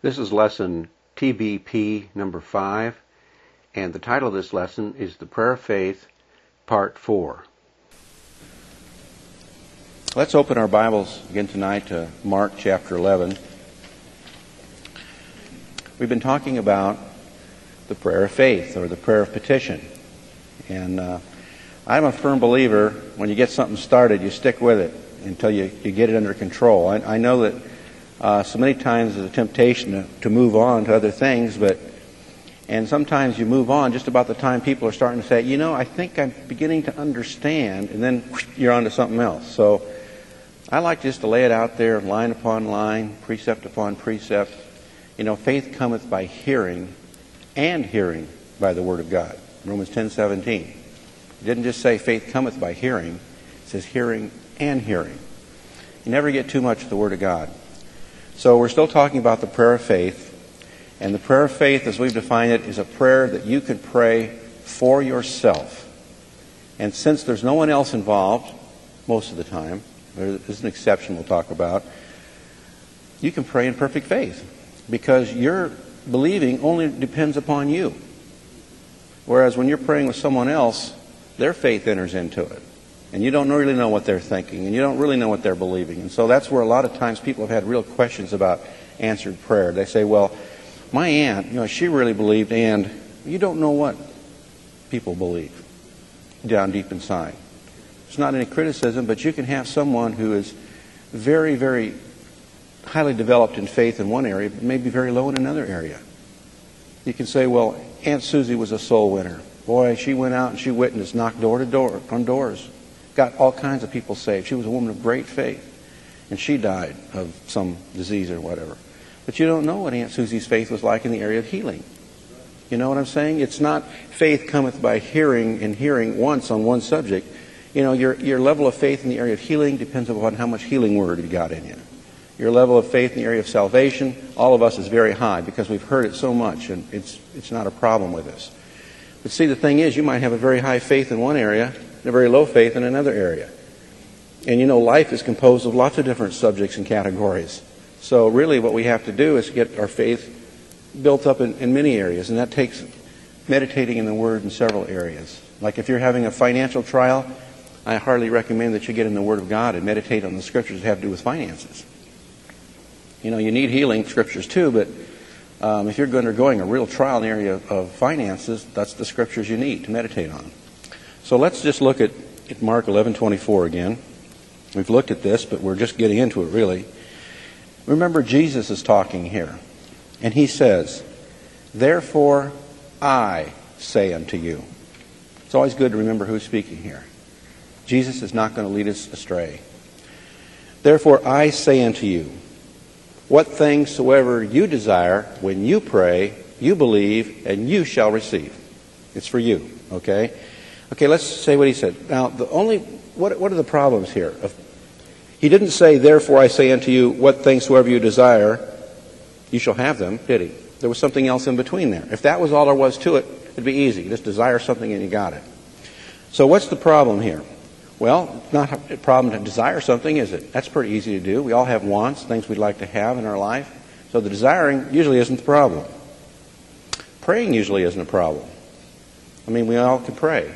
This is lesson TBP number 5, and the title of this lesson is The Prayer of Faith, Part 4. Let's open our Bibles again tonight to Mark chapter 11. We've been talking about the prayer of faith, or the prayer of petition. And I'm a firm believer, when you get something started, you stick with it until you get it under control. I know that so many times there's a temptation to move on to other things, and sometimes you move on just about the time people are starting to say, I think I'm beginning to understand, and then you're on to something else. So I like just to lay it out there, line upon line, precept upon precept. Faith cometh by hearing, and hearing by the Word of God. Romans 10:17. It didn't just say faith cometh by hearing. It says hearing and hearing. You never get too much of the Word of God. So we're still talking about the prayer of faith. And the prayer of faith, as we've defined it, is a prayer that you can pray for yourself. And since there's no one else involved, most of the time, there's an exception we'll talk about, you can pray in perfect faith. Because your believing only depends upon you. Whereas when you're praying with someone else, their faith enters into it. And you don't really know what they're thinking, and you don't really know what they're believing. And so that's where a lot of times people have had real questions about answered prayer. They say, well, my aunt, she really believed, and you don't know what people believe down deep inside. It's not any criticism, but you can have someone who is very, very highly developed in faith in one area, but maybe very low in another area. You can say, well, Aunt Susie was a soul winner. Boy, she went out and she witnessed, knocked door to door, on doors, got all kinds of people saved. She was a woman of great faith, and she died of some disease or whatever. But you don't know what Aunt Susie's faith was like in the area of healing. You know what I'm saying? It's not faith cometh by hearing, and hearing once on one subject. Your level of faith in the area of healing depends upon how much healing word you got in you. Your level of faith in the area of salvation, all of us, is very high because we've heard it so much, and it's not a problem with us. But see, the thing is, you might have a very high faith in one area and a very low faith in another area. And life is composed of lots of different subjects and categories. So really what we have to do is get our faith built up in many areas, and that takes meditating in the Word in several areas. Like if you're having a financial trial, I hardly recommend that you get in the Word of God and meditate on the Scriptures that have to do with finances. You need healing Scriptures too, but if you're undergoing a real trial in the area of finances, that's the Scriptures you need to meditate on. So let's just look at Mark 11:24 again. We've looked at this, but we're just getting into it really. Remember, Jesus is talking here, and he says, "Therefore I say unto you." It's always good to remember who's speaking here. Jesus is not going to lead us astray. "Therefore I say unto you, what things soever you desire, when you pray, you believe, and you shall receive." It's for you, okay? Okay, let's say what he said. Now, what are the problems here? He didn't say, "Therefore I say unto you, what things soever you desire, you shall have them," did he? There was something else in between there. If that was all there was to it, it'd be easy. You just desire something and you got it. So what's the problem here? Well, it's not a problem to desire something, is it? That's pretty easy to do. We all have wants, things we'd like to have in our life. So the desiring usually isn't the problem. Praying usually isn't a problem. We all can pray.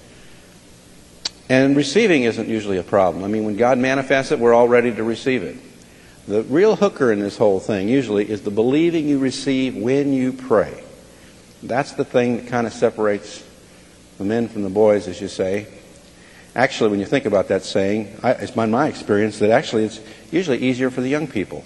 And receiving isn't usually a problem. When God manifests it, we're all ready to receive it. The real hooker in this whole thing usually is the believing you receive when you pray. That's the thing that kind of separates the men from the boys, as you say. Actually, when you think about that saying, it's been my experience that actually it's usually easier for the young people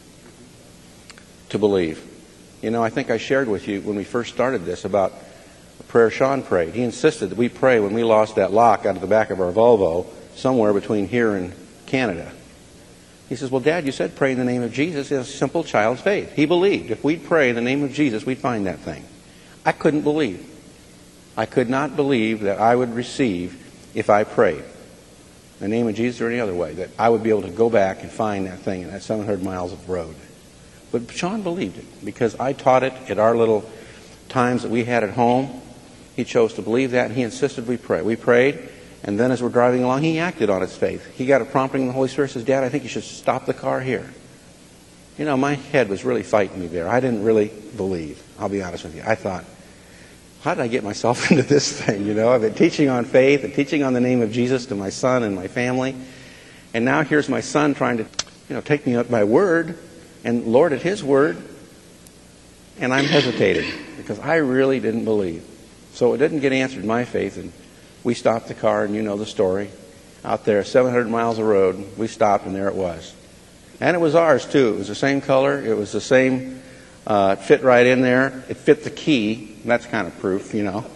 to believe. I think I shared with you when we first started this about the prayer Sean prayed. He insisted that we pray when we lost that lock out of the back of our Volvo somewhere between here and Canada. He says, "Well, Dad, you said pray in the name of Jesus." It's a simple child's faith. He believed if we'd pray in the name of Jesus, we'd find that thing. I couldn't believe. I could not believe that I would receive if I prayed in the name of Jesus or any other way, that I would be able to go back and find that thing in that 700 miles of road. But Sean believed it because I taught it at our little times that we had at home. He chose to believe that, and he insisted we pray. We prayed, and then as we're driving along, he acted on his faith. He got a prompting from the Holy Spirit, says, "Dad, I think you should stop the car here." You know, my head was really fighting me there. I didn't really believe, I'll be honest with you. I thought, how did I get myself into this thing? You know, I've been teaching on faith and teaching on the name of Jesus to my son and my family. And now here's my son trying to, take me up my word and Lord at his word. And I'm hesitating because I really didn't believe. So it didn't get answered, my faith. And we stopped the car, and you know the story. Out there, 700 miles of road, we stopped, and there it was. And it was ours, too. It was the same color. It was the same, it fit right in there. It fit the key. That's kind of proof,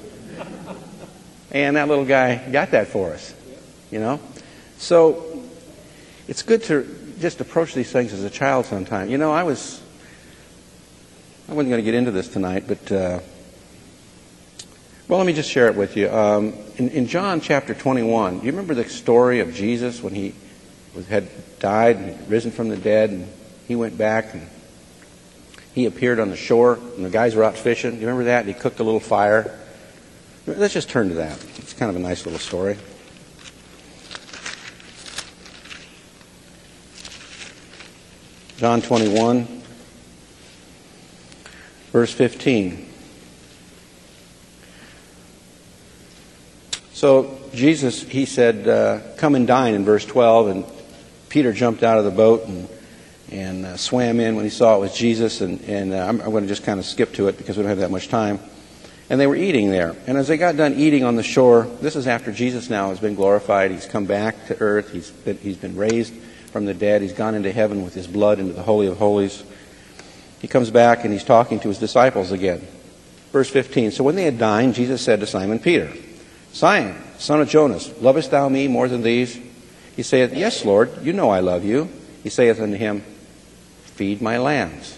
And that little guy got that for us, So it's good to just approach these things as a child sometimes. I wasn't going to get into this tonight, but, let me just share it with you. In John chapter 21, do you remember the story of Jesus when he had died and risen from the dead, and he went back and he appeared on the shore, and the guys were out fishing? Do you remember that? And he cooked a little fire. Let's just turn to that. It's kind of a nice little story. John 21, verse 15. So Jesus, he said, come and dine in verse 12, and Peter jumped out of the boat and swam in when he saw it was Jesus, and I'm going to just kind of skip to it because we don't have that much time. And they were eating there. And as they got done eating on the shore, this is after Jesus now has been glorified. He's come back to earth. He's been raised from the dead. He's gone into heaven with his blood into the Holy of Holies. He comes back and he's talking to his disciples again. Verse 15, so when they had dined, Jesus said to Simon Peter, Simon, son of Jonas, lovest thou me more than these? He saith, Yes, Lord, you know I love you. He saith unto him, Feed my lambs.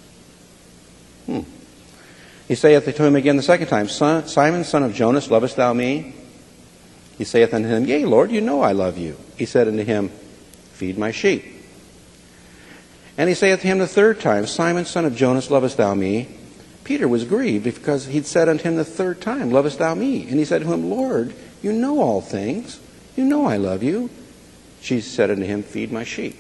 He saith to him again the second time, Simon, son of Jonas, lovest thou me? He saith unto him, Yea, Lord, you know I love you. He said unto him, Feed my sheep. And he saith to him the third time, Simon, son of Jonas, lovest thou me? Peter was grieved because he'd said unto him the third time, Lovest thou me? And he said to him, Lord, you know all things. You know I love you. Jesus said unto him, Feed my sheep.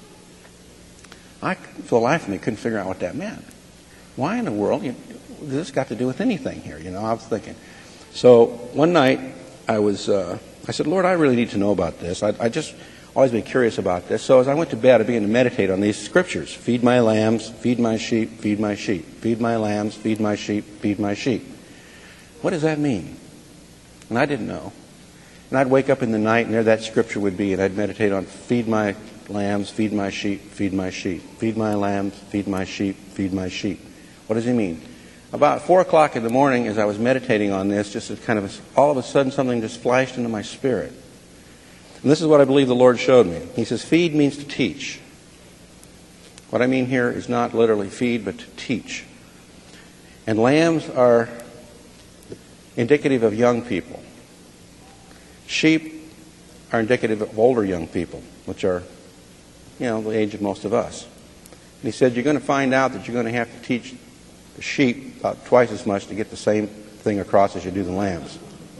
I, for the life of me, couldn't figure out what that meant. Why in the world? This got to do with anything here, I was thinking. So one night, I said, Lord, I really need to know about this. I just always been curious about this. So as I went to bed, I began to meditate on these scriptures. Feed my lambs, feed my sheep, feed my sheep. Feed my lambs, feed my sheep, feed my sheep. What does that mean? And I didn't know. And I'd wake up in the night, and there that scripture would be, and I'd meditate on feed my lambs, feed my sheep, feed my sheep. Feed my lambs, feed my sheep, feed my sheep. What does he mean? About 4 o'clock in the morning, as I was meditating on this, just as kind of all of a sudden something just flashed into my spirit. And this is what I believe the Lord showed me. He says, feed means to teach. What I mean here is not literally feed, but to teach. And lambs are indicative of young people. Sheep are indicative of older young people, which are, the age of most of us. And he said, you're going to find out that you're going to have to teach the sheep about twice as much to get the same thing across as you do the lambs.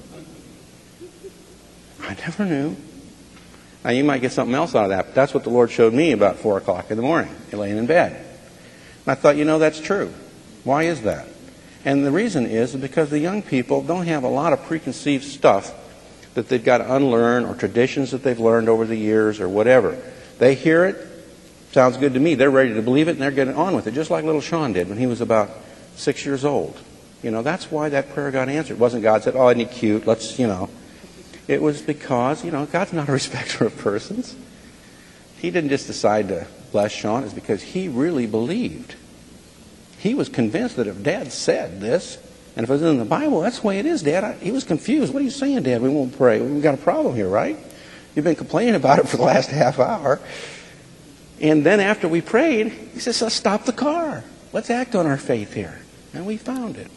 I never knew. Now, you might get something else out of that, but that's what the Lord showed me about 4 o'clock in the morning, laying in bed. And I thought, that's true. Why is that? And the reason is because the young people don't have a lot of preconceived stuff that they've got to unlearn, or traditions that they've learned over the years, or whatever. They hear it, sounds good to me. They're ready to believe it, and they're getting on with it, just like little Sean did when he was about 6 years old. That's why that prayer got answered. It wasn't God said, isn't he cute? Let's, It was because, God's not a respecter of persons. He didn't just decide to bless Sean. It's because he really believed. He was convinced that if Dad said this, and if it was in the Bible, that's the way it is, Dad. He was confused. What are you saying, Dad? We won't pray. We've got a problem here, right? You've been complaining about it for the last half hour. And then after we prayed, he says, let's stop the car. Let's act on our faith here. And we found it.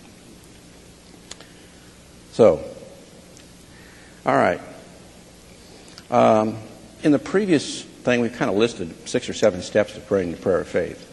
So, all right. In the previous thing, we've kind of listed 6 or 7 steps to praying the prayer of faith.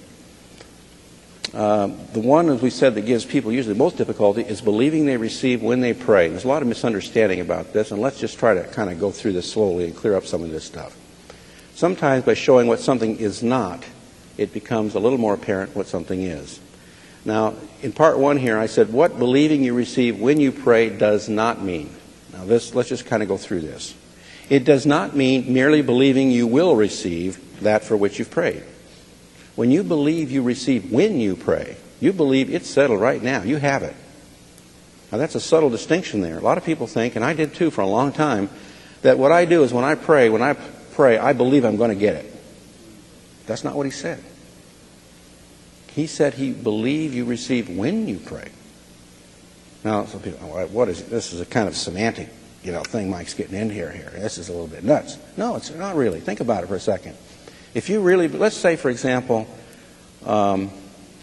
The one, as we said, that gives people usually the most difficulty is believing they receive when they pray. There's a lot of misunderstanding about this, and let's just try to kind of go through this slowly and clear up some of this stuff. Sometimes by showing what something is not, it becomes a little more apparent what something is. Now, in part one here, I said what believing you receive when you pray does not mean. Now, let's just kind of go through this. It does not mean merely believing you will receive that for which you've prayed. When you believe you receive when you pray, you believe it's settled right now. You have it. Now, that's a subtle distinction there. A lot of people think, and I did too for a long time, that what I do is when I pray, I believe I'm going to get it. That's not what he said. He said he believe you receive when you pray. Now, some people, what is it? This is a kind of semantic, thing Mike's getting in here. This is a little bit nuts. No, it's not really. Think about it for a second. If you really, let's say, for example, let's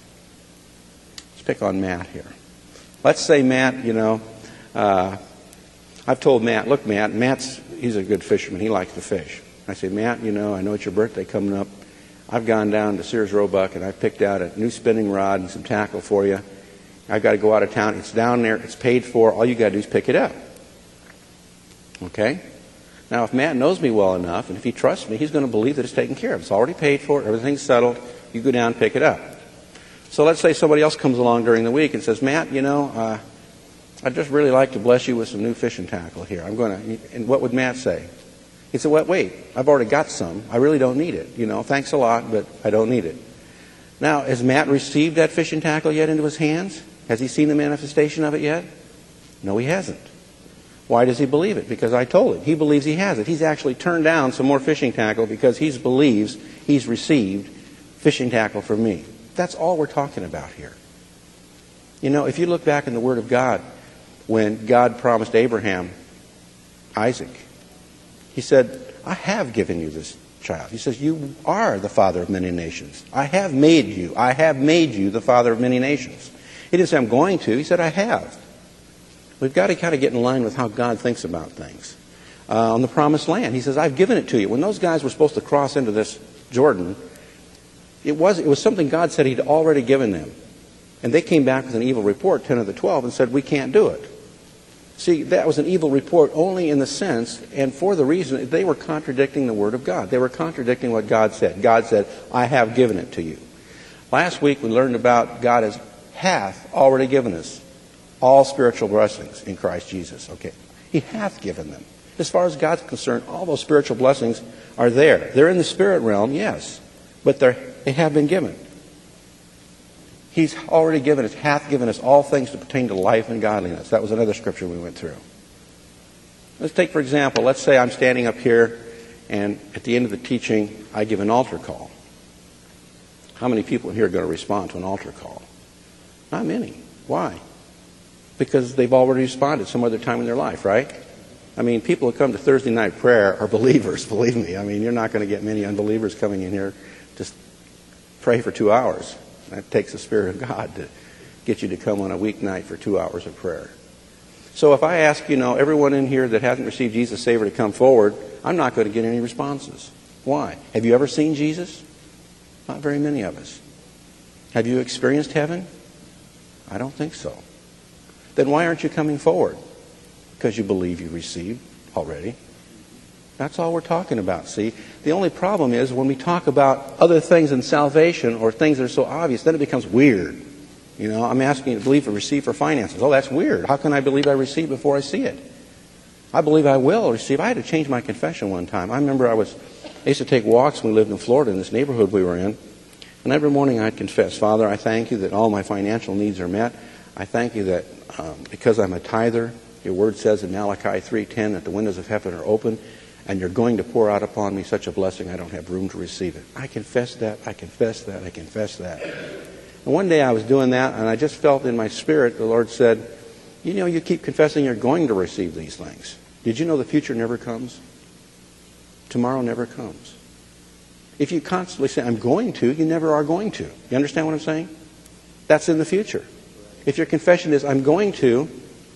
pick on Matt here. Let's say Matt, I've told Matt, look, he's a good fisherman. He likes to fish. I say, Matt, I know it's your birthday coming up. I've gone down to Sears Roebuck and I've picked out a new spinning rod and some tackle for you. I've got to go out of town. It's down there. It's paid for. All you got to do is pick it up. Okay? Now, if Matt knows me well enough, and if he trusts me, he's going to believe that it's taken care of. It's already paid for. Everything's settled. You go down and pick it up. So let's say somebody else comes along during the week and says, Matt, I'd just really like to bless you with some new fishing tackle here. And what would Matt say? He'd say, wait, I've already got some. I really don't need it. Thanks a lot, but I don't need it. Now, has Matt received that fishing tackle yet into his hands? Has he seen the manifestation of it yet? No, he hasn't. Why does he believe it? Because I told him. He believes he has it. He's actually turned down some more fishing tackle because he believes he's received fishing tackle from me. That's all we're talking about here. If you look back in the Word of God, when God promised Abraham Isaac, he said, I have given you this child. He says, you are the father of many nations. I have made you. I have made you the father of many nations. He didn't say, I'm going to. He said, I have. We've got to kind of get in line with how God thinks about things. On the promised land, he says, I've given it to you. When those guys were supposed to cross into this Jordan, it was something God said he'd already given them. And they came back with an evil report, 10 of the 12, and said, we can't do it. See, that was an evil report only in the sense and for the reason they were contradicting the Word of God. They were contradicting what God said. God said, I have given it to you. Last week we learned about God hath already given us all spiritual blessings in Christ Jesus. Okay, he hath given them. As far as God's concerned, all those spiritual blessings are there. They're in the spirit realm, yes, but they have been given. He's already given us, hath given us all things to pertain to life and godliness. That was another scripture we went through. Let's take, for example, let's say I'm standing up here and at the end of the teaching, I give an altar call. How many people here are going to respond to an altar call? Not many. Why? Because they've already responded some other time in their life, right? I mean, people who come to Thursday night prayer are believers, believe me. I mean, you're not going to get many unbelievers coming in here to pray for 2 hours. That takes the Spirit of God to get you to come on a weeknight for 2 hours of prayer. So if I ask, everyone in here that hasn't received Jesus as Savior to come forward, I'm not going to get any responses. Why? Have you ever seen Jesus? Not very many of us. Have you experienced heaven? I don't think so. Then why aren't you coming forward? Because you believe you received already. That's all we're talking about, see? The only problem is when we talk about other things in salvation or things that are so obvious, then it becomes weird. I'm asking you to believe or receive for finances. Oh, that's weird. How can I believe I receive before I see it? I believe I will receive. I had to change my confession one time. I remember I used to take walks when we lived in Florida in this neighborhood we were in. And every morning I'd confess, Father, I thank you that all my financial needs are met. I thank you that because I'm a tither, your word says in Malachi 3:10 that the windows of heaven are open and you're going to pour out upon me such a blessing I don't have room to receive it. I confess that, I confess that, I confess that. And one day I was doing that and I just felt in my spirit the Lord said, you keep confessing you're going to receive these things. Did you know the future never comes? Tomorrow never comes. If you constantly say, I'm going to, you never are going to. You understand what I'm saying? That's in the future. If your confession is, I'm going to,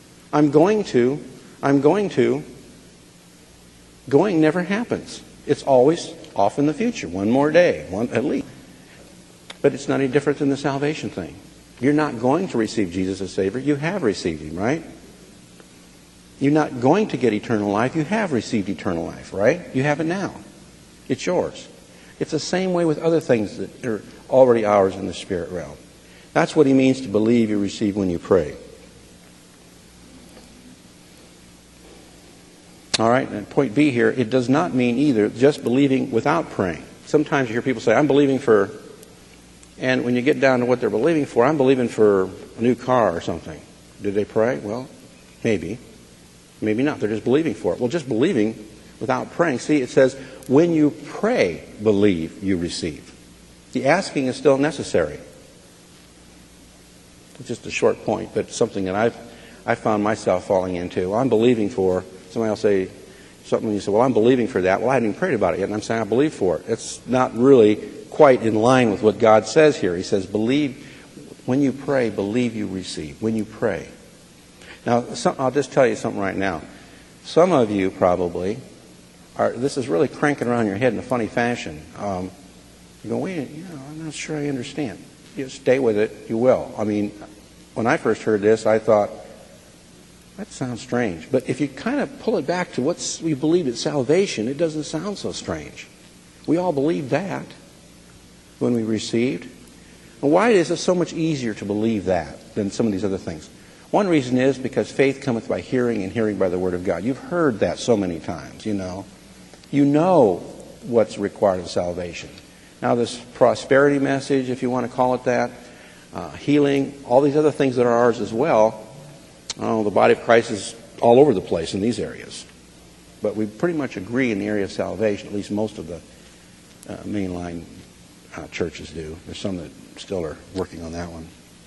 going never happens. It's always off in the future. One more day, one at least. But it's not any different than the salvation thing. You're not going to receive Jesus as Savior. You have received Him, right? You're not going to get eternal life. You have received eternal life, right? You have it now. It's yours. It's the same way with other things that are already ours in the spirit realm. That's what he means to believe you receive when you pray. All right, and point B here, it does not mean either just believing without praying. Sometimes you hear people say, I'm believing for, and when you get down to what they're believing for, I'm believing for a new car or something. Did they pray? Well, maybe. Maybe not. They're just believing for it. Well, just believing without praying. See, it says, when you pray, believe you receive. The asking is still necessary. It's just a short point, but something that I found myself falling into. I'm believing for, somebody will say something, and you say, well, I'm believing for that. Well, I haven't even prayed about it yet, and I'm saying I believe for it. It's not really quite in line with what God says here. He says, believe, when you pray, believe you receive. When you pray. Now, I'll just tell you something right now. Some of you probably this is really cranking around your head in a funny fashion. You go, wait, I'm not sure I understand. You stay with it, you will. I mean, when I first heard this, I thought, that sounds strange. But if you kind of pull it back to what we believe is salvation, it doesn't sound so strange. We all believe that when we received. And why is it so much easier to believe that than some of these other things? One reason is because faith cometh by hearing, and hearing by the word of God. You've heard that so many times, You know what's required of salvation. Now this prosperity message, if you want to call it that, healing, all these other things that are ours as well, the body of Christ is all over the place in these areas. But we pretty much agree in the area of salvation, at least most of the mainline churches do. There's some that still are working on that one.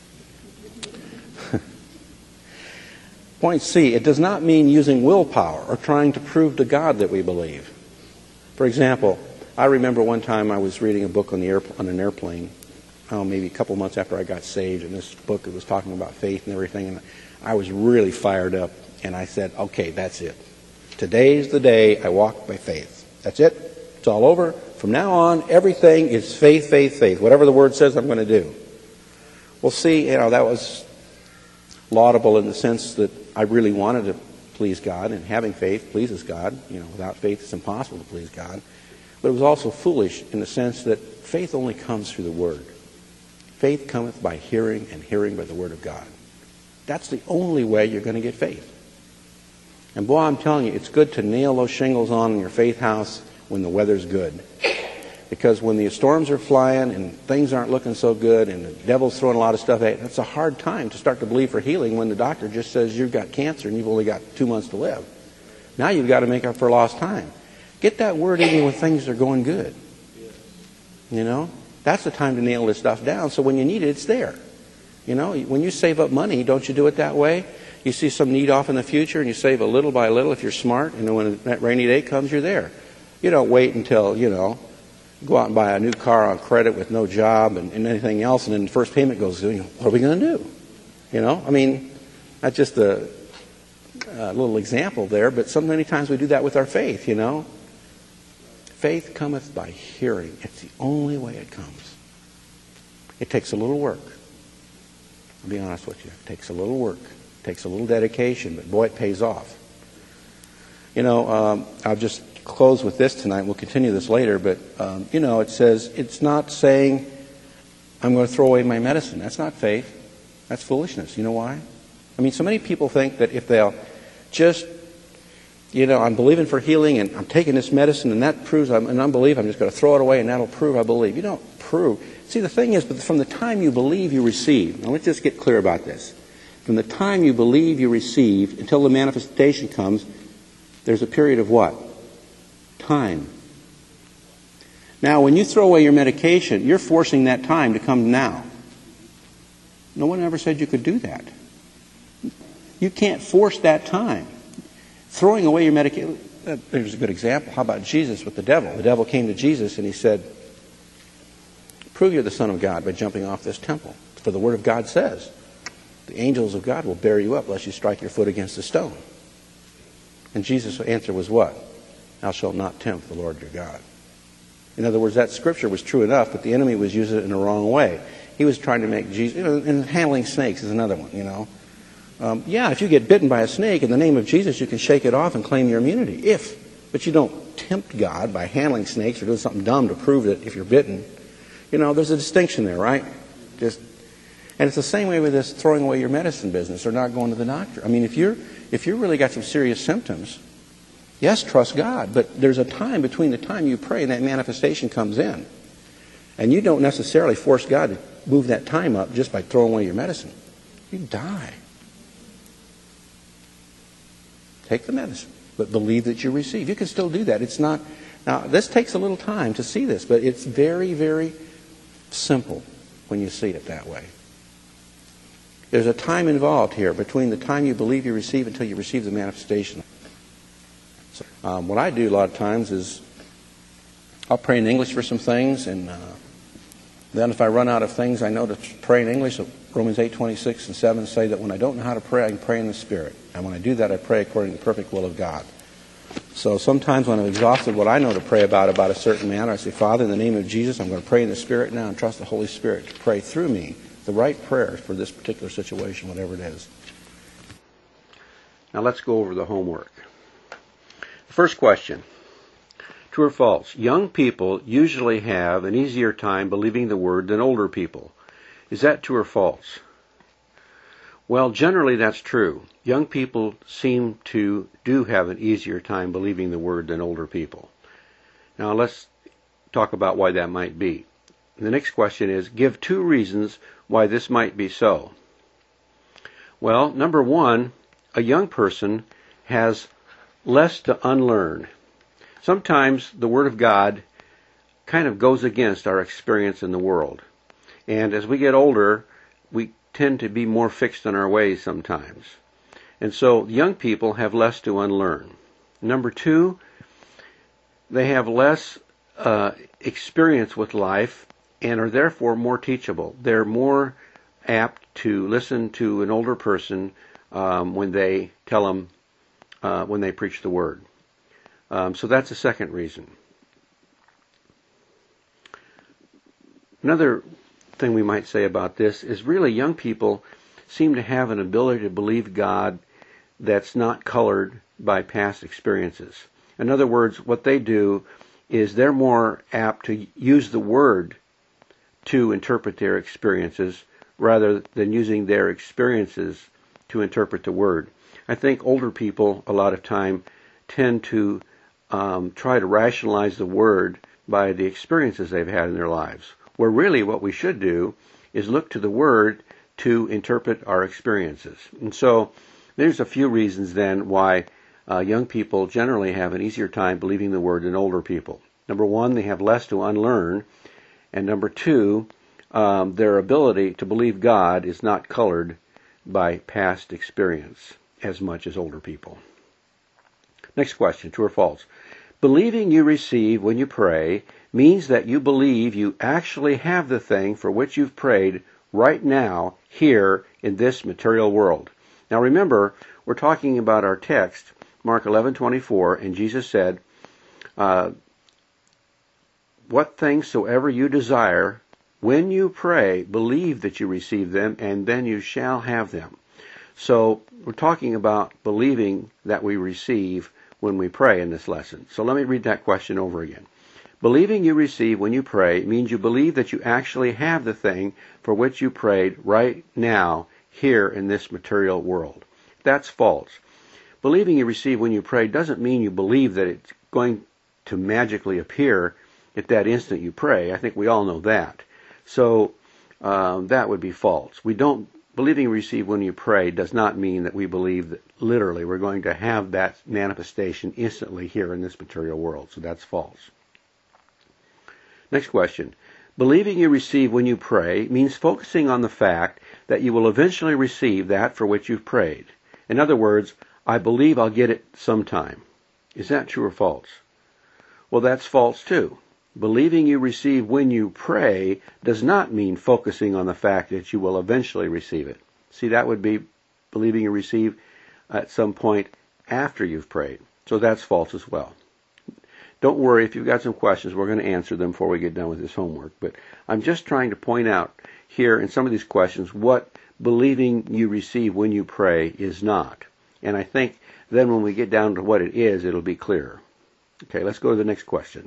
Point C, it does not mean using willpower or trying to prove to God that we believe. For example, I remember one time I was reading a book on an airplane, maybe a couple months after I got saved, and this book was talking about faith and everything, and I was really fired up, and I said, okay, that's it. Today's the day I walk by faith. That's it. It's all over. From now on, everything is faith, faith, faith. Whatever the Word says, I'm going to do. Well, see, that was laudable in the sense that I really wanted to please God, and having faith pleases God. Without faith, it's impossible to please God. But it was also foolish in the sense that faith only comes through the Word. Faith cometh by hearing, and hearing by the Word of God. That's the only way you're going to get faith. And boy, I'm telling you, it's good to nail those shingles on in your faith house when the weather's good. Because when the storms are flying and things aren't looking so good and the devil's throwing a lot of stuff at you, it's a hard time to start to believe for healing when the doctor just says you've got cancer and you've only got 2 months to live. Now you've got to make up for lost time. Get that word in you when things are going good. That's the time to nail this stuff down, so when you need it, it's there. When you save up money, don't you do it that way? You see some need off in the future and you save a little by little if you're smart, and when that rainy day comes, you're there. You don't wait until, go out and buy a new car on credit with no job and anything else, and then the first payment goes due. What are we going to do? That's just a little example there, but so many times we do that with our faith, Faith cometh by hearing. It's the only way it comes. It takes a little work. I'll be honest with you. It takes a little work. It takes a little dedication, but boy, it pays off. I'll just close with this tonight. We'll continue this later, but, it says, it's not saying, I'm going to throw away my medicine. That's not faith. That's foolishness. You know why? So many people think that if they'll just, I'm believing for healing and I'm taking this medicine and that proves I'm an unbeliever, I'm just going to throw it away and that'll prove I believe. You don't prove. See, the thing is, but from the time you believe, you receive. Now, let's just get clear about this. From the time you believe, you receive, until the manifestation comes, there's a period of what? Time. Now, when you throw away your medication, you're forcing that time to come now. No one ever said you could do that. You can't force that time. Throwing away your medication, there's a good example. How about Jesus with the devil? The devil came to Jesus and he said, prove you're the Son of God by jumping off this temple. For the Word of God says, the angels of God will bear you up lest you strike your foot against a stone. And Jesus' answer was what? Thou shalt not tempt the Lord your God. In other words, that scripture was true enough, but the enemy was using it in the wrong way. He was trying to make Jesus, and handling snakes is another one, if you get bitten by a snake, in the name of Jesus, you can shake it off and claim your immunity, if but you don't tempt God by handling snakes or doing something dumb to prove that if you're bitten. There's a distinction there, right? And it's the same way with this throwing away your medicine business or not going to the doctor. I mean, if you're really got some serious symptoms, yes, trust God, but there's a time between the time you pray and that manifestation comes in. And you don't necessarily force God to move that time up just by throwing away your medicine. You die. Take the medicine, but believe that you receive. You can still do that. It's not. Now, this takes a little time to see this, but it's very, very simple when you see it that way. There's a time involved here between the time you believe you receive until you receive the manifestation. So, what I do a lot of times is I'll pray in English for some things, and then if I run out of things I know to pray in English, so Romans 8:26 and 7 say that when I don't know how to pray, I can pray in the Spirit. And when I do that, I pray according to the perfect will of God. So sometimes when I'm exhausted what I know to pray about a certain matter, I say, Father, in the name of Jesus, I'm going to pray in the Spirit now and trust the Holy Spirit to pray through me the right prayers for this particular situation, whatever it is. Now let's go over the homework. First question, true or false? Young people usually have an easier time believing the Word than older people. Is that true or false? Well, generally that's true. Young people seem to do have an easier time believing the Word than older people. Now let's talk about why that might be. The next question is, give 2 reasons why this might be so. Well, number 1, a young person has less to unlearn. Sometimes the Word of God kind of goes against our experience in the world. And as we get older, we tend to be more fixed in our ways sometimes. And so young people have less to unlearn. Number 2, they have less experience with life and are therefore more teachable. They're more apt to listen to an older person when they tell them, when they preach the Word. So that's the second reason. Another thing we might say about this is really young people seem to have an ability to believe God that's not colored by past experiences. In other words, what they do is they're more apt to use the Word to interpret their experiences rather than using their experiences to interpret the Word. I think older people a lot of time tend to try to rationalize the Word by the experiences they've had in their lives, where really what we should do is look to the Word to interpret our experiences. And so there's a few reasons then why young people generally have an easier time believing the Word than older people. Number 1, they have less to unlearn. And number 2, their ability to believe God is not colored by past experience as much as older people. Next question, true or false? Believing you receive when you pray means that you believe you actually have the thing for which you've prayed right now, here in this material world. Now remember, we're talking about our text, Mark 11:24, and Jesus said, what things soever you desire, when you pray, believe that you receive them, and then you shall have them. So we're talking about believing that we receive when we pray in this lesson. So let me read that question over again. Believing you receive when you pray means you believe that you actually have the thing for which you prayed right now, here in this material world. That's false. Believing you receive when you pray doesn't mean you believe that it's going to magically appear at that instant you pray. I think we all know that. So that would be false. Believing you receive when you pray does not mean that we believe that literally we're going to have that manifestation instantly here in this material world. So that's false. Next question. Believing you receive when you pray means focusing on the fact that you will eventually receive that for which you've prayed. In other words, I believe I'll get it sometime. Is that true or false? Well, that's false too. Believing you receive when you pray does not mean focusing on the fact that you will eventually receive it. See, that would be believing you receive at some point after you've prayed. So that's false as well. Don't worry, if you've got some questions, we're going to answer them before we get done with this homework. But I'm just trying to point out here in some of these questions what believing you receive when you pray is not. And I think then when we get down to what it is, it'll be clearer. Okay, let's go to the next question.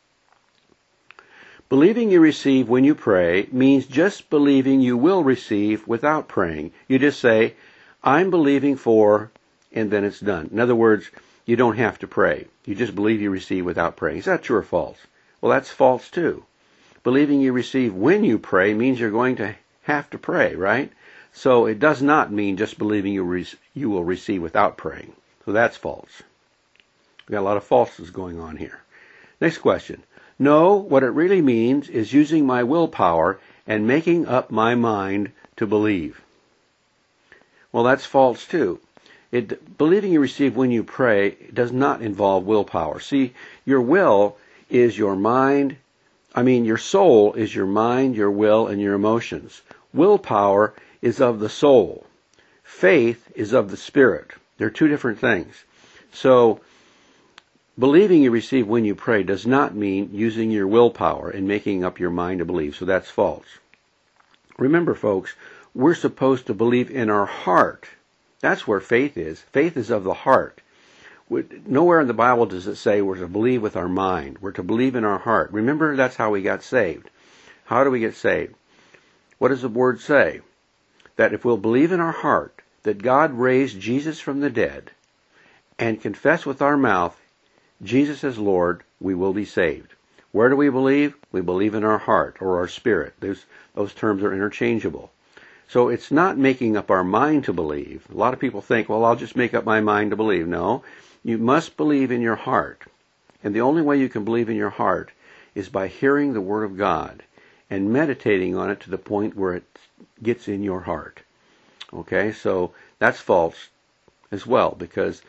Believing you receive when you pray means just believing you will receive without praying. You just say, I'm believing for, and then it's done. In other words, you don't have to pray. You just believe you receive without praying. Is that true or false? Well, that's false too. Believing you receive when you pray means you're going to have to pray, right? So it does not mean just believing you will receive without praying. So that's false. We've got a lot of falses going on here. Next question. No, what it really means is using my willpower and making up my mind to believe. Well, that's false too. Believing you receive when you pray does not involve willpower. See, your will is your mind. Your soul is your mind, your will, and your emotions. Willpower is of the soul. Faith is of the spirit. They're two different things. So, believing you receive when you pray does not mean using your willpower and making up your mind to believe. So that's false. Remember, folks, we're supposed to believe in our heart. That's where faith is. Faith is of the heart. Nowhere in the Bible does it say we're to believe with our mind. We're to believe in our heart. Remember, that's how we got saved. How do we get saved? What does the Word say? That if we'll believe in our heart that God raised Jesus from the dead and confess with our mouth Jesus as Lord, we will be saved. Where do we believe? We believe in our heart or our spirit. Those terms are interchangeable. So it's not making up our mind to believe. A lot of people think, well, I'll just make up my mind to believe. No, you must believe in your heart. And the only way you can believe in your heart is by hearing the Word of God and meditating on it to the point where it gets in your heart. Okay, so that's false as well, because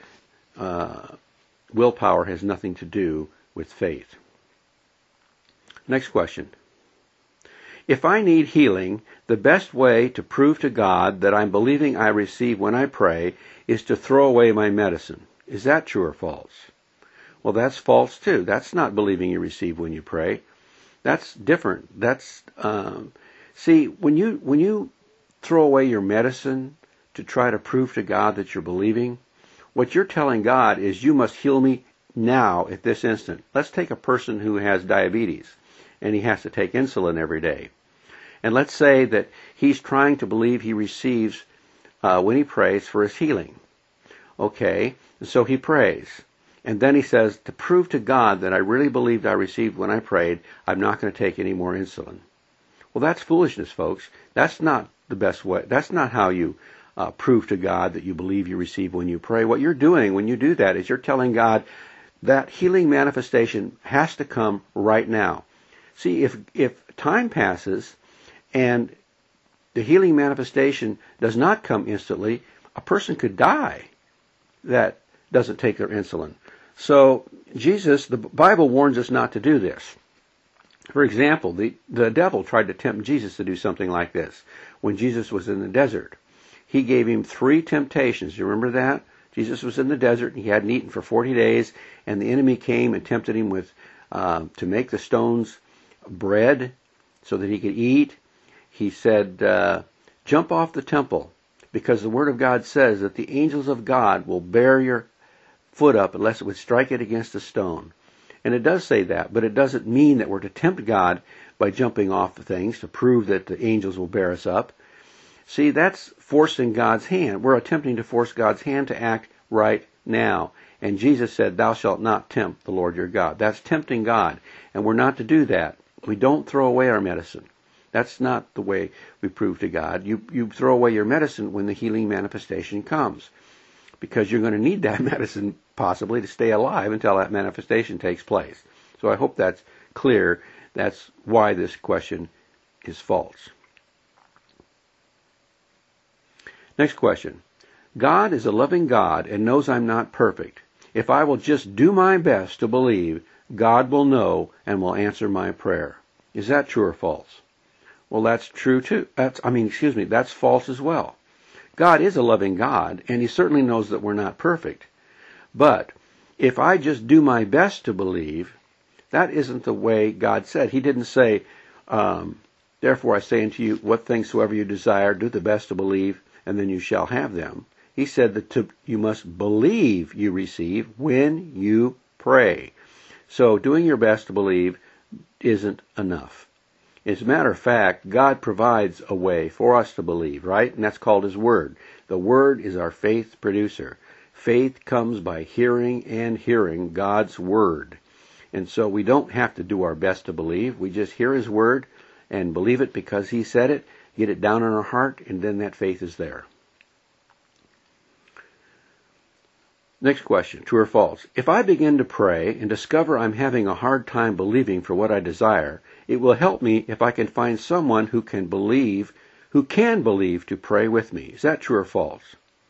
willpower has nothing to do with faith. Next question. If I need healing, the best way to prove to God that I'm believing I receive when I pray is to throw away my medicine. Is that true or false? Well, that's false too. That's not believing you receive when you pray. That's different. That's see, when you throw away your medicine to try to prove to God that you're believing, what you're telling God is you must heal me now at this instant. Let's take a person who has diabetes and he has to take insulin every day. And let's say that he's trying to believe he receives when he prays for his healing. Okay, so he prays. And then he says, to prove to God that I really believed I received when I prayed, I'm not going to take any more insulin. Well, that's foolishness, folks. That's not the best way. That's not how you prove to God that you believe you receive when you pray. What you're doing when you do that is you're telling God that healing manifestation has to come right now. See, if time passes and the healing manifestation does not come instantly, a person could die that doesn't take their insulin. So the Bible warns us not to do this. For example, the devil tried to tempt Jesus to do something like this when Jesus was in the desert. He gave him 3 temptations. You remember that? Jesus was in the desert and he hadn't eaten for 40 days, and the enemy came and tempted him with to make the stones bread so that he could eat. He said, jump off the temple, because the Word of God says that the angels of God will bear your foot up unless it would strike it against a stone. And it does say that, but it doesn't mean that we're to tempt God by jumping off the things to prove that the angels will bear us up. See, that's forcing God's hand. We're attempting to force God's hand to act right now. And Jesus said, thou shalt not tempt the Lord your God. That's tempting God, and we're not to do that. We don't throw away our medicine. That's not the way we prove to God. You throw away your medicine when the healing manifestation comes, because you're going to need that medicine possibly to stay alive until that manifestation takes place. So I hope that's clear. That's why this question is false. Next question. God is a loving God and knows I'm not perfect. If I will just do my best to believe, God will know and will answer my prayer. Is that true or false? Well, that's true too. That's false as well. God is a loving God, and He certainly knows that we're not perfect. But if I just do my best to believe, that isn't the way God said. He didn't say, therefore I say unto you, what things soever you desire, do the best to believe, and then you shall have them. He said that you must believe you receive when you pray. So doing your best to believe isn't enough. As a matter of fact, God provides a way for us to believe, right? And that's called His Word. The Word is our faith producer. Faith comes by hearing and hearing God's Word. And so we don't have to do our best to believe. We just hear His Word and believe it because He said it, get it down in our heart, and then that faith is there. Next question, true or false? If I begin to pray and discover I'm having a hard time believing for what I desire, it will help me if I can find someone who can believe to pray with me. Is that true or false?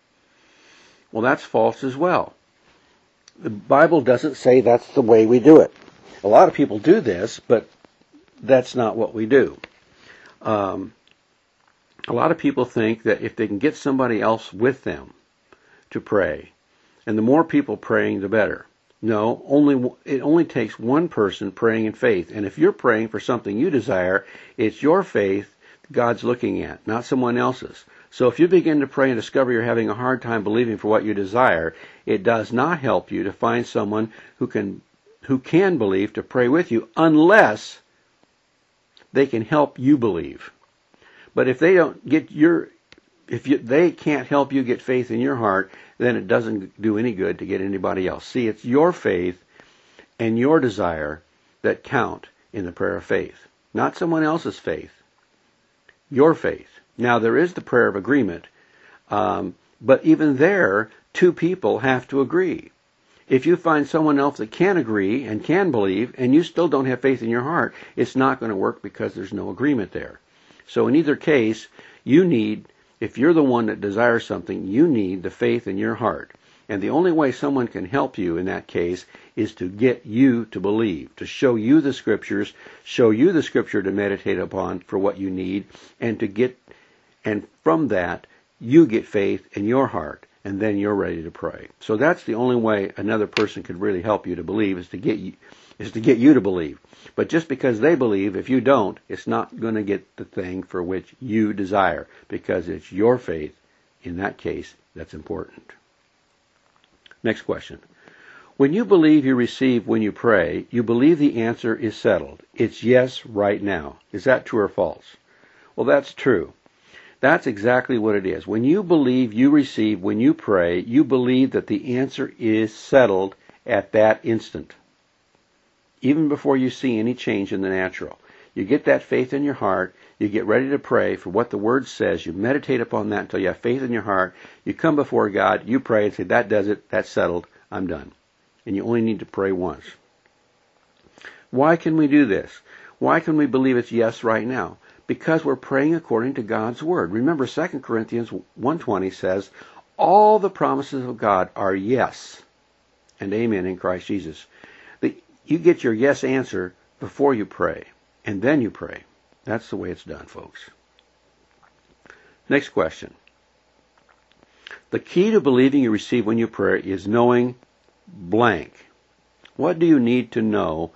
Well, that's false as well. The Bible doesn't say that's the way we do it. A lot of people do this, but that's not what we do. A lot of people think that if they can get somebody else with them to pray, and the more people praying, the better. No, it only takes one person praying in faith. And if you're praying for something you desire, it's your faith God's looking at, not someone else's. So if you begin to pray and discover you're having a hard time believing for what you desire, it does not help you to find someone who can believe to pray with you unless they can help you believe. But if they don't get they can't help you get faith in your heart, then it doesn't do any good to get anybody else. See, it's your faith and your desire that count in the prayer of faith, not someone else's faith. Your faith. Now, there is the prayer of agreement, but even there, two people have to agree. If you find someone else that can agree and can believe, and you still don't have faith in your heart, it's not going to work because there's no agreement there. So in either case, if you're the one that desires something, you need the faith in your heart. And the only way someone can help you in that case is to get you to believe, to show you the Scriptures, show you the Scripture to meditate upon for what you need, and from that, you get faith in your heart, and then you're ready to pray. So that's the only way another person could really help you to believe, is to get you to believe. But just because they believe, if you don't, it's not going to get the thing for which you desire, because it's your faith, in that case, that's important. Next question. When you believe you receive when you pray, you believe the answer is settled. It's yes right now. Is that true or false? Well, that's true. That's exactly what it is. When you believe you receive when you pray, you believe that the answer is settled at that instant, even before you see any change in the natural. You get that faith in your heart, you get ready to pray for what the Word says, you meditate upon that until you have faith in your heart, you come before God, you pray and say, that does it, that's settled, I'm done. And you only need to pray once. Why can we do this? Why can we believe it's yes right now? Because we're praying according to God's Word. Remember, 2 Corinthians 1:20 says, all the promises of God are yes and amen in Christ Jesus. You get your yes answer before you pray, and then you pray. That's the way it's done, folks. Next question. The key to believing you receive when you pray is knowing blank. What do you need to know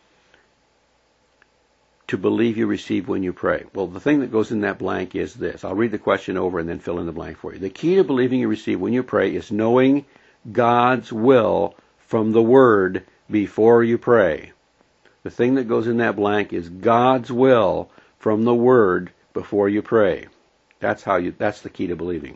to believe you receive when you pray? Well, the thing that goes in that blank is this. I'll read the question over and then fill in the blank for you. The key to believing you receive when you pray is knowing God's will from the Word before you pray. The thing that goes in that blank is God's will from the Word before you pray. That's the key to believing.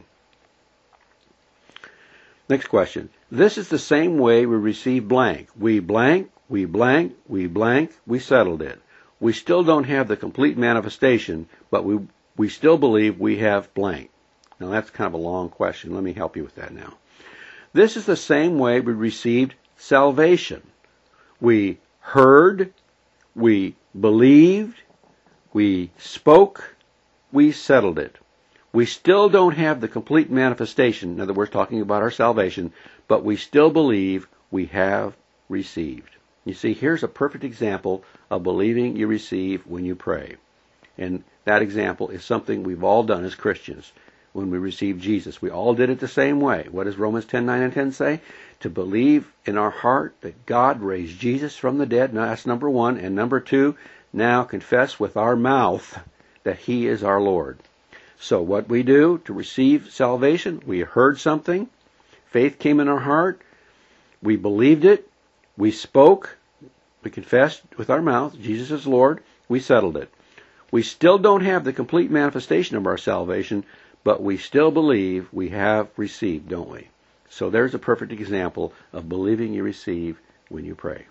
Next question. This is the same way we receive blank. We blank, we blank, we blank, we settled it. We still don't have the complete manifestation, but we still believe we have blank. Now that's kind of a long question. Let me help you with that now. This is the same way we received salvation. We heard, we believed, we spoke, we settled it. We still don't have the complete manifestation, in other words, talking about our salvation, but we still believe we have received. You see, here's a perfect example of believing you receive when you pray. And that example is something we've all done as Christians when we receive Jesus. We all did it the same way. What does Romans 10:9 and 10 say? To believe in our heart that God raised Jesus from the dead. Now that's number one. And number two, now confess with our mouth that He is our Lord. So what we do to receive salvation, we heard something, faith came in our heart, we believed it, we spoke, We confessed with our mouth Jesus is Lord. We settled it. We still don't have the complete manifestation of our salvation, but we still believe we have received, don't we? So there's a perfect example of believing you receive when you pray.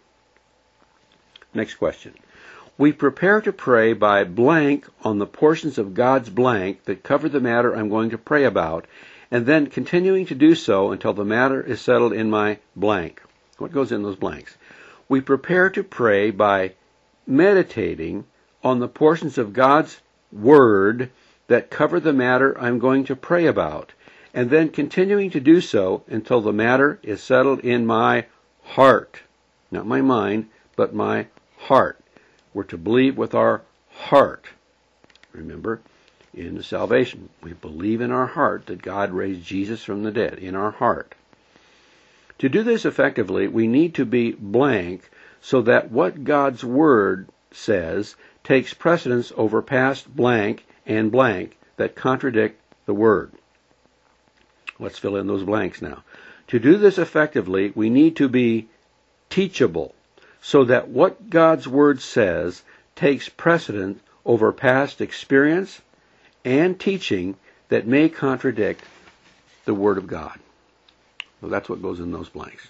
Next question. We prepare to pray by blank on the portions of God's blank that cover the matter I'm going to pray about, and then continuing to do so until the matter is settled in my blank. What goes in those blanks? We prepare to pray by meditating on the portions of God's Word that cover the matter I'm going to pray about, and then continuing to do so until the matter is settled in my heart. Not my mind, but my heart. We're to believe with our heart. Remember, in the salvation, we believe in our heart that God raised Jesus from the dead, in our heart. To do this effectively, we need to be blank so that what God's Word says takes precedence over past blank and blank that contradict the Word. Let's fill in those blanks now. To do this effectively, we need to be teachable so that what God's Word says takes precedence over past experience and teaching that may contradict the Word of God. Well, that's what goes in those blanks.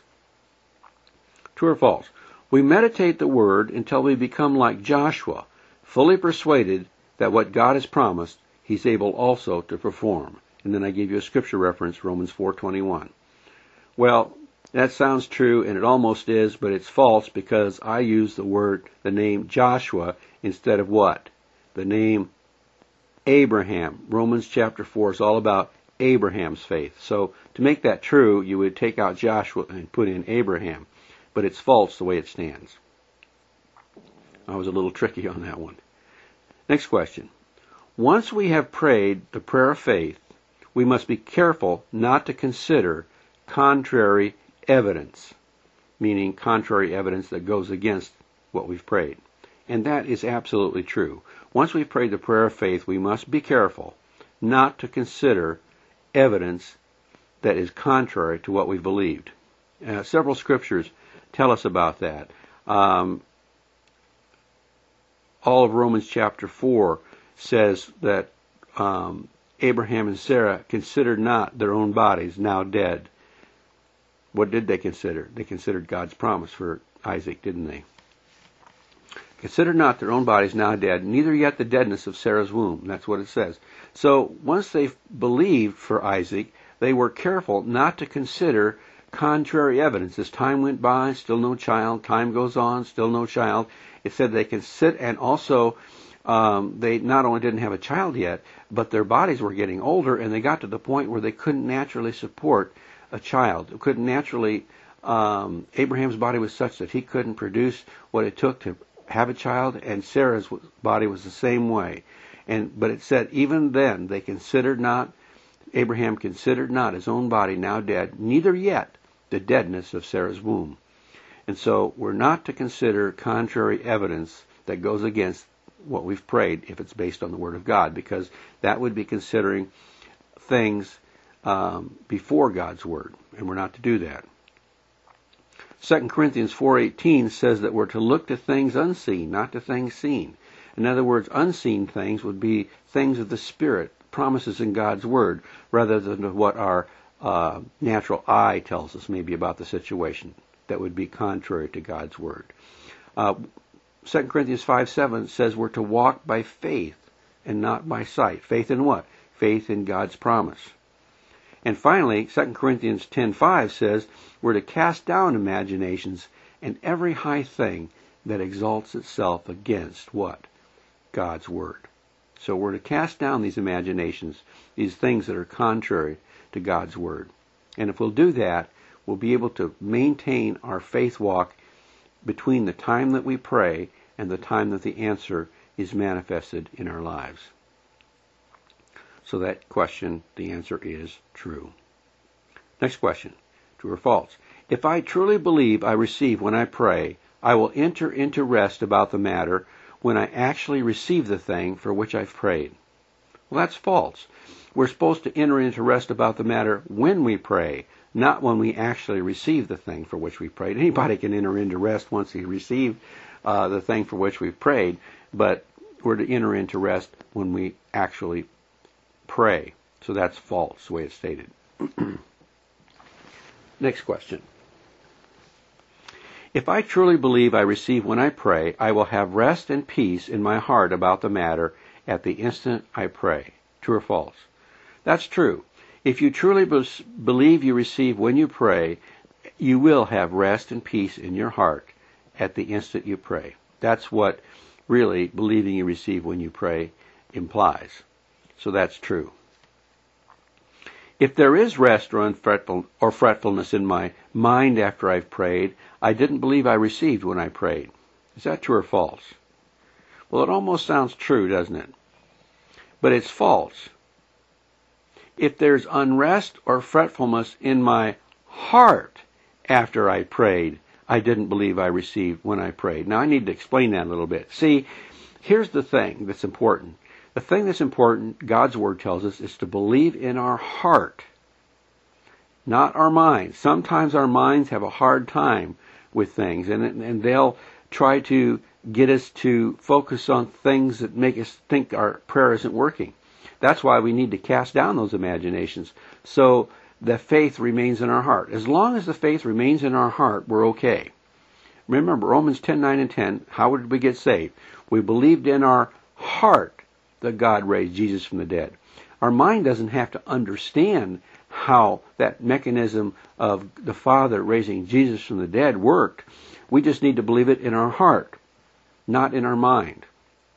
True or false? We meditate the Word until we become like Joshua, fully persuaded that what God has promised, He's able also to perform. And then I gave you a scripture reference, Romans 4:21. Well, that sounds true, and it almost is, but it's false because I use the name Joshua instead of what? The name Abraham. Romans chapter 4 is all about Abraham's faith. So to make that true, you would take out Joshua and put in Abraham. But it's false the way it stands. I was a little tricky on that one. Next question. Once we have prayed the prayer of faith, we must be careful not to consider contrary evidence, meaning contrary evidence that goes against what we've prayed. And that is absolutely true. Once we've prayed the prayer of faith, we must be careful not to consider evidence that is contrary to what we believed. Several scriptures tell us about that. All of Romans chapter 4 says that Abraham and Sarah considered not their own bodies now dead. What did they consider? They considered God's promise for Isaac, didn't they? Consider not their own bodies now dead, neither yet the deadness of Sarah's womb. That's what it says. So once they believed for Isaac, they were careful not to consider contrary evidence. As time went by, still no child. Time goes on, still no child. It said they can sit, and also they not only didn't have a child yet, but their bodies were getting older, and they got to the point where they couldn't naturally support a child. Couldn't naturally. Abraham's body was such that he couldn't produce what it took to have a child, and Sarah's body was the same way. But it said even then they considered not. Abraham considered not his own body now dead, neither yet the deadness of Sarah's womb. And so we're not to consider contrary evidence that goes against what we've prayed if it's based on the Word of God, because that would be considering things before God's Word, and we're not to do that. 2 Corinthians 4:18 says that we're to look to things unseen, not to things seen. In other words, unseen things would be things of the Spirit, promises in God's Word, rather than what our natural eye tells us maybe about the situation that would be contrary to God's Word. 2 Corinthians 5:7 says we're to walk by faith and not by sight. Faith in what? Faith in God's promise. And finally, 2 Corinthians 10:5 says we're to cast down imaginations and every high thing that exalts itself against what? God's Word. So we're to cast down these imaginations, these things that are contrary to God's Word. And if we'll do that, we'll be able to maintain our faith walk between the time that we pray and the time that the answer is manifested in our lives. So that question, the answer is true. Next question, true or false? If I truly believe I receive when I pray, I will enter into rest about the matter when I actually receive the thing for which I've prayed. Well, that's false. We're supposed to enter into rest about the matter when we pray, not when we actually receive the thing for which we prayed. Anybody can enter into rest once he received the thing for which we've prayed, but we're to enter into rest when we actually pray. So that's false, the way it's stated. Next question. If I truly believe I receive when I pray, I will have rest and peace in my heart about the matter at the instant I pray. True or false? That's true. If you truly believe you receive when you pray, you will have rest and peace in your heart at the instant you pray. That's what really believing you receive when you pray implies. So that's true. If there is rest or fretfulness in my mind after I've prayed, I didn't believe I received when I prayed. Is that true or false? Well, it almost sounds true, doesn't it? But it's false. If there's unrest or fretfulness in my heart after I prayed, I didn't believe I received when I prayed. Now, I need to explain that a little bit. See, here's the thing that's important. The thing that's important, God's Word tells us, is to believe in our heart, not our minds. Sometimes our minds have a hard time with things, and they'll try to get us to focus on things that make us think our prayer isn't working. That's why we need to cast down those imaginations so the faith remains in our heart. As long as the faith remains in our heart, we're okay. Remember, Romans 10:9 and 10, how did we get saved? We believed in our heart that God raised Jesus from the dead. Our mind doesn't have to understand how that mechanism of the Father raising Jesus from the dead worked. We just need to believe it in our heart, not in our mind.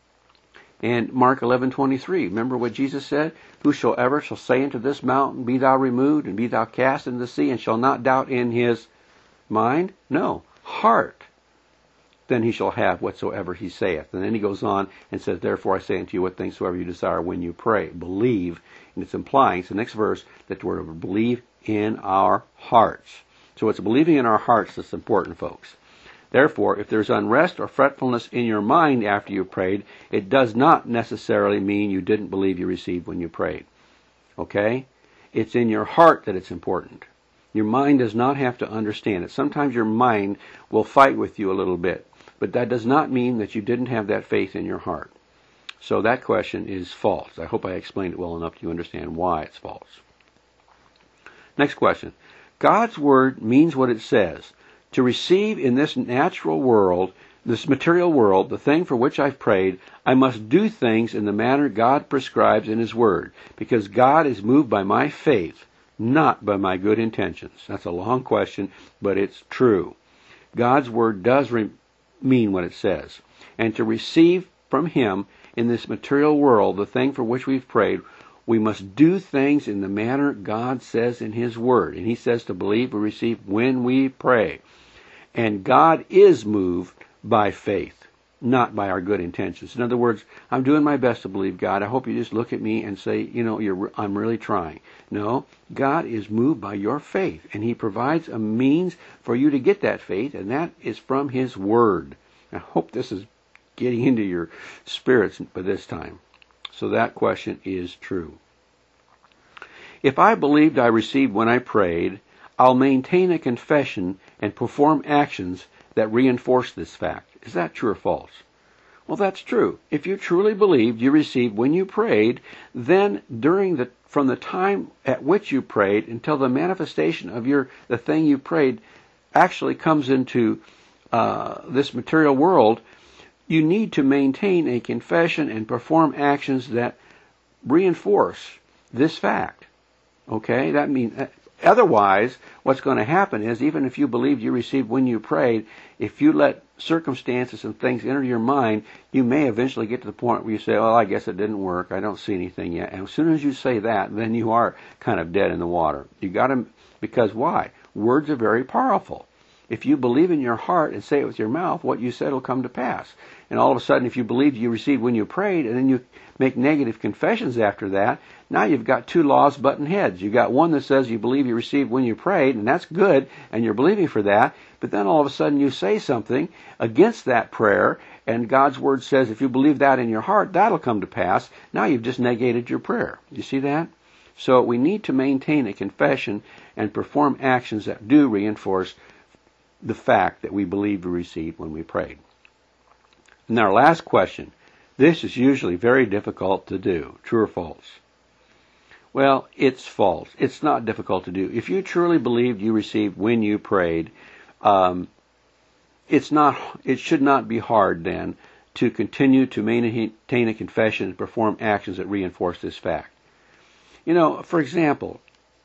And Mark 11:23, remember what Jesus said? Whosoever shall say unto this mountain, be thou removed, and be thou cast into the sea, and shall not doubt in his mind? No, heart. Then he shall have whatsoever he saith. And then he goes on and says, therefore I say unto you, what things soever you desire when you pray. Believe, and it's implying, it's the next verse, that we're to believe in our hearts. So it's believing in our hearts that's important, folks. Therefore, if there's unrest or fretfulness in your mind after you prayed, it does not necessarily mean you didn't believe you received when you prayed. Okay? It's in your heart that it's important. Your mind does not have to understand it. Sometimes your mind will fight with you a little bit, but that does not mean that you didn't have that faith in your heart. So that question is false. I hope I explained it well enough to understand why it's false. Next question. God's Word means what it says. To receive in this natural world, this material world, the thing for which I've prayed, I must do things in the manner God prescribes in His Word, because God is moved by my faith, not by my good intentions. That's a long question, but it's true. God's Word does mean what it says. And to receive from Him in this material world, the thing for which we've prayed, we must do things in the manner God says in His Word. And He says to believe we receive when we pray. And God is moved by faith, not by our good intentions. In other words, I'm doing my best to believe God. I hope you just look at me and say, I'm really trying. No, God is moved by your faith, and He provides a means for you to get that faith, and that is from His Word. I hope this is getting into your spirits by this time. So that question is true. If I believed I received when I prayed, I'll maintain a confession and perform actions that reinforce this fact. Is that true or false? Well, that's true. If you truly believed you received when you prayed, then from the time at which you prayed until the manifestation of the thing you prayed actually comes into this material world, you need to maintain a confession and perform actions that reinforce this fact. Okay? That means, otherwise, what's going to happen is, even if you believed you received when you prayed, if you let circumstances and things enter your mind, you may eventually get to the point where you say, I guess it didn't work. I don't see anything yet. And as soon as you say that, then you are kind of dead in the water. Because why? Words are very powerful. If you believe in your heart and say it with your mouth, what you said will come to pass. And all of a sudden, if you believed you received when you prayed, and then you make negative confessions after that, now you've got two laws butting heads. You've got one that says you believe you received when you prayed, and that's good, and you're believing for that. But then all of a sudden you say something against that prayer, and God's Word says if you believe that in your heart, that'll come to pass. Now you've just negated your prayer. You see that? So we need to maintain a confession and perform actions that do reinforce the fact that we believed we received when we prayed. And our last question. This is usually very difficult to do. True or false? Well, it's false. It's not difficult to do. If you truly believed you received when you prayed, it should not be hard then to continue to maintain a confession and perform actions that reinforce this fact. You know, for example,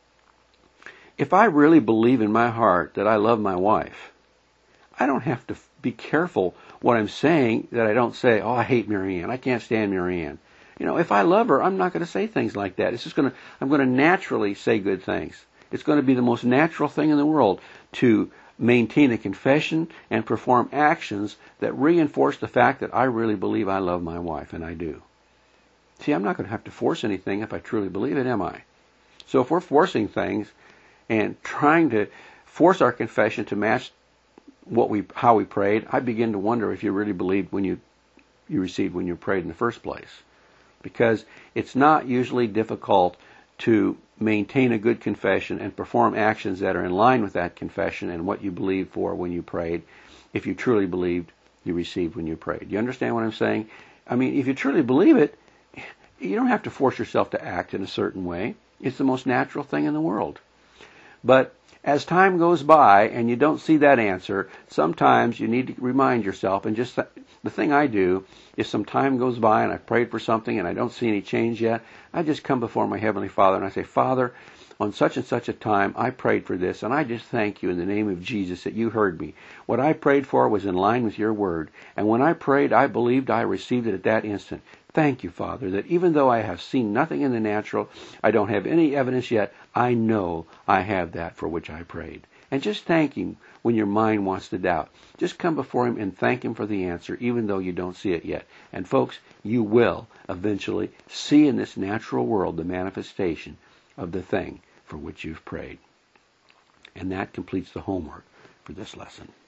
if I really believe in my heart that I love my wife, I don't have to be careful what I'm saying, that I don't say, oh, I hate Marianne. I can't stand Marianne. You know, if I love her, I'm not going to say things like that. I'm going to naturally say good things. It's going to be the most natural thing in the world to maintain a confession and perform actions that reinforce the fact that I really believe I love my wife, and I do. See, I'm not going to have to force anything if I truly believe it, am I? So if we're forcing things and trying to force our confession to match how we prayed, I begin to wonder if you really believed when you received when you prayed in the first place. Because it's not usually difficult to maintain a good confession and perform actions that are in line with that confession and what you believed for when you prayed, if you truly believed you received when you prayed. You understand what I'm saying? I mean, if you truly believe it, you don't have to force yourself to act in a certain way. It's the most natural thing in the world. But as time goes by and you don't see that answer, sometimes you need to remind yourself, and just the thing I do is some time goes by and I've prayed for something and I don't see any change yet, I just come before my Heavenly Father and I say, Father, on such and such a time I prayed for this, and I just thank you in the name of Jesus that you heard me. What I prayed for was in line with your word, and when I prayed, I believed I received it at that instant. Thank you, Father, that even though I have seen nothing in the natural, I don't have any evidence yet, I know I have that for which I prayed. And just thank Him when your mind wants to doubt. Just come before Him and thank Him for the answer, even though you don't see it yet. And folks, you will eventually see in this natural world the manifestation of the thing for which you've prayed. And that completes the homework for this lesson.